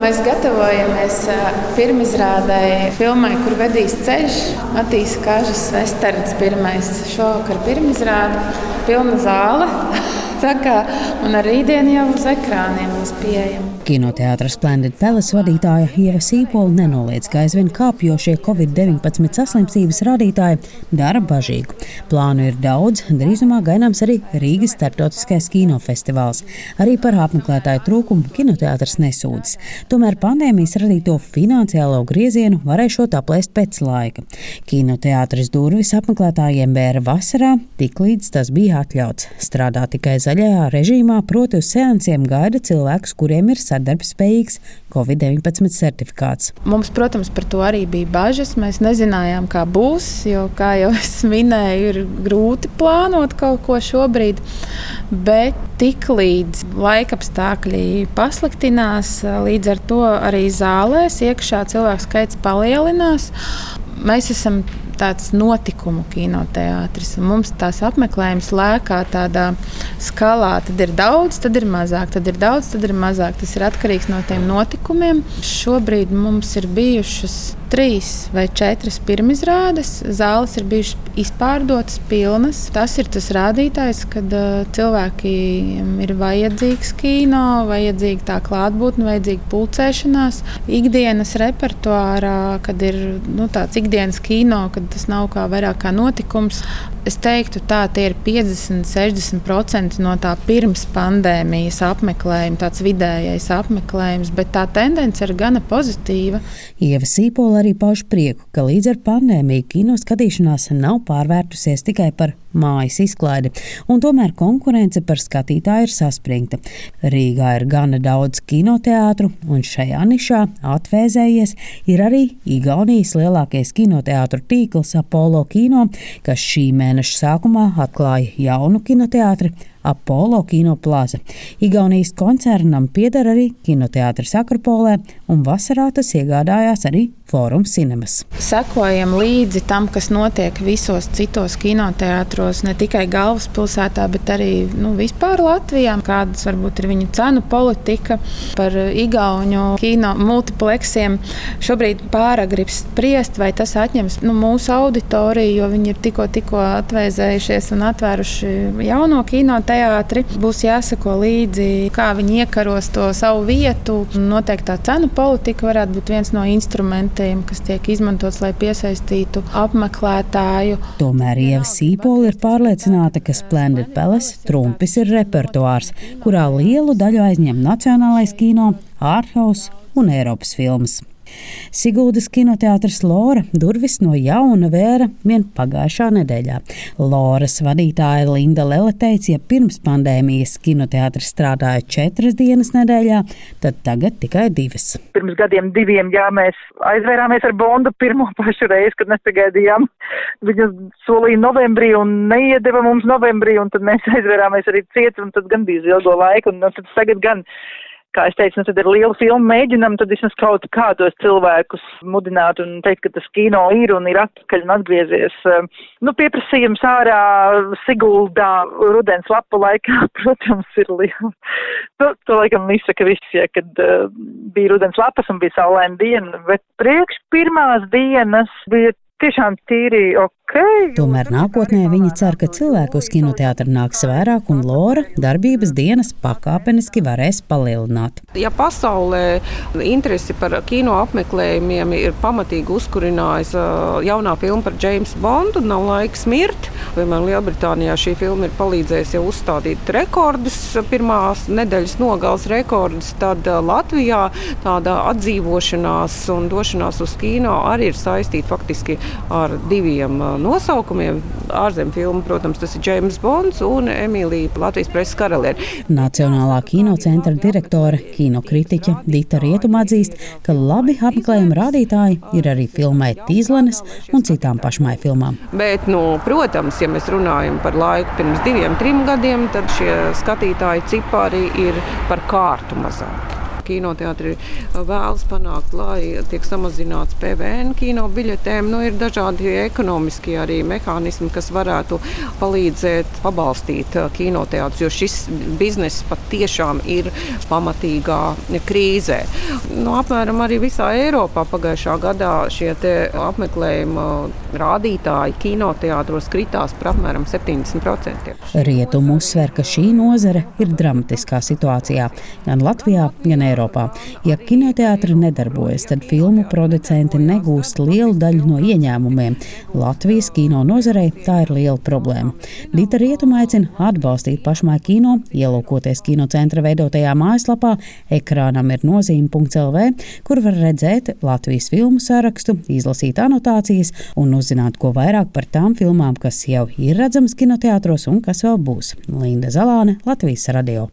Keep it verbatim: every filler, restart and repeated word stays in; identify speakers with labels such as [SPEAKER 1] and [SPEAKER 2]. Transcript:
[SPEAKER 1] Mēs gatavojamies pirmizrādei filmai, kur vedīs ceļš. Matīs Kažas vesterns pirmais šovakar pirmizrāde, pilna zāle. Tā kā, un ar rītdienu jau uz ekrāniem būs pieejama.
[SPEAKER 2] Kinoteātra Splendid Palace vadītāja Ieva Sīpola nenoliedz, ka aizvien kāpjošie covid deviņpadsmit saslimstības rādītāji dara bažīgu. Plānu ir daudz, drīzumā gaidāms arī Rīgas starptautiskais kinofestivāls. Arī par apmeklētāju trūkumu kinoteātrs nesūdzas. Tomēr pandēmijas radīto finansiālo griezienu varēšot aplēst pēc laika. Kinoteātris durvis apmeklētājiem vēra vasarā, tiklīdz tas bija atļauts. Strādā tikai zaļajā režīmā, proti uz seansiem gaida cilvēkus, kuriem ir sadarbspējīgs covid deviņpadsmit certifikāts.
[SPEAKER 1] Mums, protams, par to arī bija bažas. Mēs nezinājām, kā būs, jo, kā jau es minēju, ir grūti plānot kaut ko šobrīd. Bet tiklīdz laikapstākļi pasliktinās, līdz ar to arī zālēs iekšā cilvēku skaits palielinās. Mēs esam tāds notikumu kinoteātris. Mums tās apmeklējums lēkā tādā skalā. Tad ir daudz, tad ir mazāk, tad ir daudz, tad ir mazāk. Tas ir atkarīgs no tiem notikumiem. Šobrīd mums ir bijušas trīs vai četras pirmizrādes. Zāles ir bijušas izpārdotas, pilnas. Tas ir tas rādītājs, kad uh, cilvēkiem ir vajadzīgs kino, vajadzīga tā klātbūtne, vajadzīga pulcēšanās. Ikdienas repertuārā, kad ir nu, tāds ikdienas kino, kad tas nav kā vairāk kā notikums. Es teiktu, tā tie ir piecdesmit līdz sešdesmit procenti no tā pirms pandēmijas apmeklējuma, tāds vidējais apmeklējums, bet tā tendence ir gana pozitīva.
[SPEAKER 2] Ieva Sīpola arī pauž prieku, ka līdz ar pandēmiju kino skatīšanās nav pārvērtusies tikai par mājas izklaidi, un tomēr konkurence par skatītāju ir saspringta. Rīgā ir gana daudz kinoteātru, un šajā nišā atvēzējies ir arī Igaunijas lielākais kinoteātru tīkls Apollo Kino, kas šī mēneša sākumā atklāja jaunu kinoteātri Apollo Kino Plaza. Igaunijas koncernam pieder arī kinoteātris Akropolē, un vasarā tas iegādājās arī Forum Cinemas.
[SPEAKER 1] Sekojam līdzi tam, kas notiek visos citos kinoteātros, ne tikai galvaspilsētā, bet arī nu, vispār Latvijā. Kādas varbūt ir viņu cenu politika par igauņu kino multipleksiem. Šobrīd pāragri spriest, vai tas atņems nu, mūsu auditoriju, jo viņi ir tikko, tikko atvēzējušies un atvēruši jauno kinoteātri. Būs jāsako līdzi, kā viņi iekaros to savu vietu. Noteiktā cenu politika varētu būt viens no instrumentiem, kas tiek izmantots, lai piesaistītu apmeklētāju.
[SPEAKER 2] Tomēr Ieva Sīpola ir pārliecināta, ka Splendid Palace trumpis ir repertuārs, kurā lielu daļu aizņem nacionālais kino, ārthaus un Eiropas filmas. Siguldas kinoteātris Lora durvis no jauna vēra vien pagājušā nedēļā. Loras vadītāja Linda Lele teica, ja pirms pandēmijas kinoteātris strādāja četras dienas nedēļā, tad tagad tikai divas.
[SPEAKER 3] Pirms gadiem diviem, jā, mēs aizvērāmies ar Bondu pirmo pašu reizi, kad mēs sagaidījām. Viņa solīja novembrī un neiedeva mums novembrī, un tad mēs aizvērāmies arī ciet, un tad gan bija ilgo laiku, un tad tagad gan. Kā es teicu, nu tad ir liela filma, mēģinam, tad vismaz kaut kā tos cilvēkus mudināt un teikt, ka tas kino ir un ir atpakaļ un atgriezies. Nu, pieprasījums ārā Siguldā rudens lapu laikā, protams, ir liela. To, to laikam izsaka visi, ja, kad uh, bija rudens lapas un bija saulaina diena, bet priekš pirmās dienas bija tiešām tīri ok.
[SPEAKER 2] Tomēr nākotnē viņi cer, ka cilvēku uz kinoteātru nāks vairāk un Lora darbības dienas pakāpeniski varēs palielināt.
[SPEAKER 4] Ja pasaulē interesi par kino apmeklējumiem ir pamatīgi uzkurinājis jaunā filma par Jamesu Bondu, Nav laiks mirt, piemēram, Lielbritānijā šī filma ir palīdzējusi jau uzstādīt rekordus, pirmās nedēļas nogales rekordus, tad Latvijā tāda atdzīvošanās un došanās uz kino arī ir saistīta faktiski ar diviem nosaukumiem. Ārzemju filma, protams, tas ir James Bonds un Emīlija Latvijas preses karaliene.
[SPEAKER 2] Nacionālā kinocentra direktore, kinokritiķe Dita Rietuma atzīst, ka labi apmeklējuma rādītāji ir arī filmai Tīzlanes un citām pašmāju filmām.
[SPEAKER 4] Bet, nu, protams, ja mēs runājam par laiku pirms diviem, trim gadiem, tad šie skatītāji cipari ir par kārtu mazāk. Kinoteātri vēlas panākt, lai tiek samazināts P V N kino biļetēm. Nu, ir dažādi ekonomiski arī mehānismi, kas varētu palīdzēt pabalstīt kinoteātrus, jo šis bizness pat tiešām ir pamatīgā krīzē. Nu, apmēram arī visā Eiropā pagājušā gadā šie te apmeklējuma rādītāji kinoteātros kritās par apmēram septiņdesmit procentiem.
[SPEAKER 2] Rietumu uzsver, ka šī nozare ir dramatiskā situācijā gan Latvijā, gan Eiropā. Ja kinoteātri nedarbojas, tad filmu producenti negūst lielu daļu no ieņēmumiem. Latvijas kino nozarei tā ir liela problēma. Dita Rietuma aicina atbalstīt pašmāju kino, ielūkoties kinocentra veidotajā mājaslapā ekrānam ir nozīme punkts el vē, kur var redzēt Latvijas filmu sarakstu, izlasīt anotācijas un uzzināt ko vairāk par tām filmām, kas jau ir redzamas kinoteātros un kas vēl būs. Linda Zalāne, Latvijas radio.